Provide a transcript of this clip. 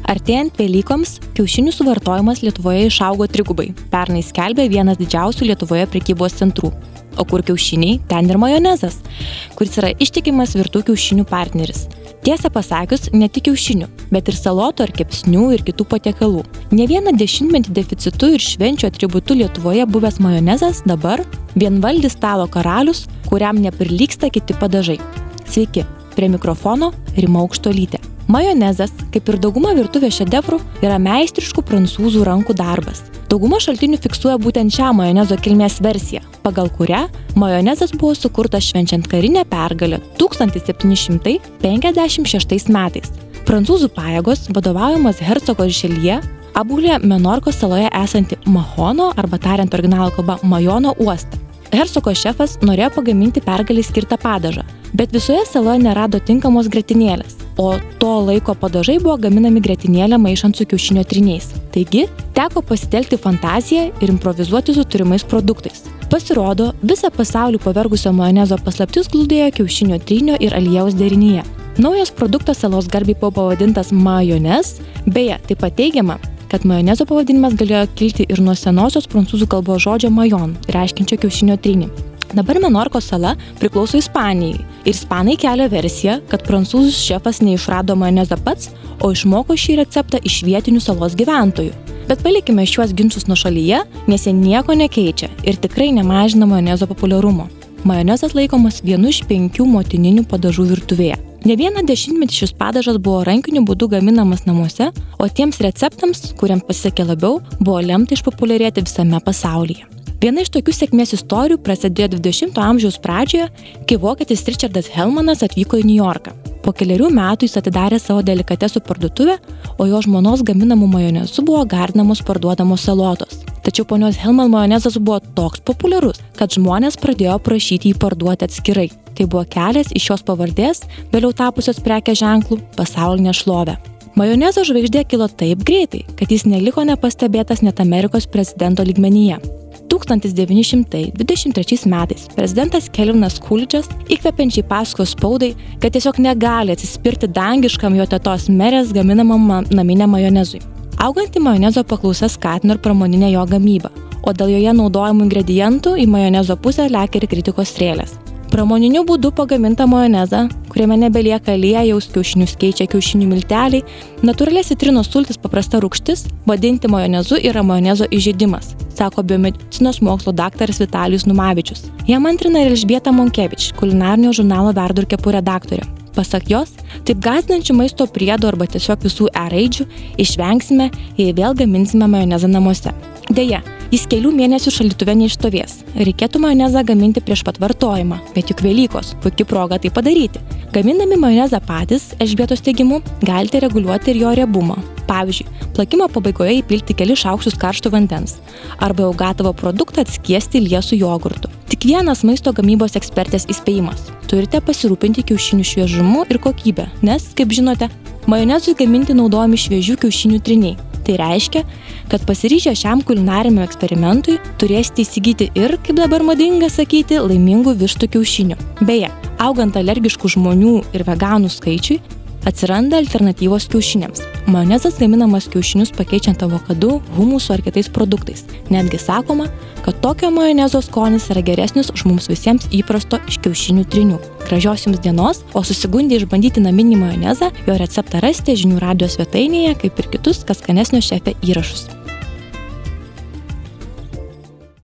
Artėjant Velykoms, kiaušinių suvartojimas Lietuvoje išaugo 3x. Pernai skelbė vienas didžiausių Lietuvoje prekybos centrų. O kur kiaušiniai, ten ir majonezas, kuris yra ištikimas virtų kiaušinių partneris. Tiesą pasakius, ne tik kiaušinių, bet ir salotų ar kepsnių ir kitų patiekalų. Ne vieną dešimtmetį deficitu ir švenčių atributu Lietuvoje buvęs majonezas dabar vienvaldis stalo karalius, kuriam neprilygsta kiti padažai. Sveiki, prie mikrofono Rima Aukštuolytė. Majonezas, kaip ir dauguma virtuvės šedevrų, yra meistriškų prancūzų rankų darbas. Dauguma šaltinių fiksuoja būtent šią majonezo kilmės versiją, pagal kurią majonezas buvo sukurtas švenčiant karinę pergalę 1756 metais. Prancūzų pajėgos, vadovaujamas hercogo Rišeljė, apgulė Menorkos saloje esantį Mahono, arba tariant originalo kalba Majono uostą. Hercogo šefas norėjo pagaminti pergalei skirtą padažą, bet visoje saloje nerado tinkamos grietinėlės, o to laiko padažai buvo gaminami grietinėlę maišant su kiaušinio tryniais. Taigi, teko pasitelkti fantaziją ir improvizuoti su turimais produktais. Pasirodo, visą pasaulį pavergusio majonezo paslaptis glūdėjo kiaušinio trynio ir aliejaus derinyje. Naujas produktas salos garbei buvo pavadintas majonez, beje, taip pat teigiama, kad majonezo pavadinimas galėjo kilti ir nuo senosios prancūzų kalbos žodžio majon, reiškiančio kiaušinio trynį. Dabar Menorkos sala priklauso Ispanijai ir ispanai kelia versiją, kad prancūzų šefas neišrado majonezą pats, o išmoko šį receptą iš vietinių salos gyventojų. Bet palikime šiuos ginčus nuošalyje, nes jie nieko nekeičia ir tikrai nemažina majonezo populiarumo. Majonezas laikomas vienu iš 5 motininių padažų virtuvėje. Ne vieną dešimtmetį šis padažas buvo rankiniu būdu gaminamas namuose, o tiems receptams, kuriems pasisekė labiau, buvo lemta išpopuliarėti visame pasaulyje. Viena iš tokių sėkmės istorijų prasidėjo 20-ojo amžiaus pradžioje, kai vokietis Richardas Hellmanas atvyko į Niujorką. Po kelerių metų jis atidarė savo delikatesų parduotuvę, o jo žmonos gaminamų majonezu buvo gardinamos parduodamos salotos. Tačiau ponios Hellman majonezas buvo toks populiarus, kad žmonės pradėjo prašyti jį parduoti atskirai. Tai buvo kelias iš šios pavardės, vėliau tapusios prekės ženklų, pasaulinę šlovę. Majonezo žvaigždė kilo taip greitai, kad jis neliko nepastebėtas net Amerikos prezidento lygmenyje. 1923 metais prezidentas Kelvinas Kulidžas įkvepiančiai pasakojo spaudai, kad tiesiog negali atsispirti dangiškam jo tetos merės gaminamam naminiam majonezui. Auganti majonezo paklausa skatino ir pramoninę jo gamybą, o dėl joje naudojamų ingredientų į majonezo pusę lekia ir kritikos strėlės. Pramoniniu būdu pagamintą majonezą, kuriame nebelieka aliejaus, kiaušinius keičia kiaušinių milteliai, natūralias citrinos sultis paprasta rūgštis, vadinti majonezu yra majonezo įžeidimas, sako biomedicinos mokslo daktaras Vitalijus Numavičius. Jam antrina ir Elžbieta Monkevič, kulinarinio žurnalo Verdu ir Kepurė redaktorė. Pasak jos, taip gąsdinančių maisto priedų arba tiesiog visų raidžių išvengsime, jei vėl gaminsime majonezą namuose. Deja, jis kelių mėnesių šaldytuve neišstovės. Reikėtų majonezą gaminti prieš pat vartojimą, bet juk Velykos, puiki proga tai padaryti. Gaminami majonezą patys, Elžbietos teigimu, galite reguliuoti ir jo riebumą. Pavyzdžiui, plakimo pabaigoje įpilti kelis šaukštus karšto vandens arba jau gatavą produktą atskiesti liesų jogurtu. Tik vienas maisto gamybos ekspertės įspėjimas. Turite pasirūpinti kiaušinių šviežumu ir kokybę, nes, kaip žinote, majonezui gaminti naudojami šviežių kiaušinių tryniai. Tai reiškia, kad pasiryžę šiam kulinariniam eksperimentui turėsite įsigyti ir, kaip dabar madinga sakyti, laimingų vištų kiaušinių. Beje, augant alergiškų žmonių ir veganų skaičiui, atsiranda alternatyvos kiaušiniams. Majonezas gaminamas kiaušinius pakeičiant avokadu, humusu ar kitais produktais. Netgi sakoma, kad tokio majonezo skonis yra geresnis už mums visiems įprasto iš kiaušinių trynių. Gražios jums dienos, o susigundę išbandyti naminį majonezą, jo receptą rasite žinių radijo svetainėje, kaip ir kitus Kas skanesnio šefė įrašus.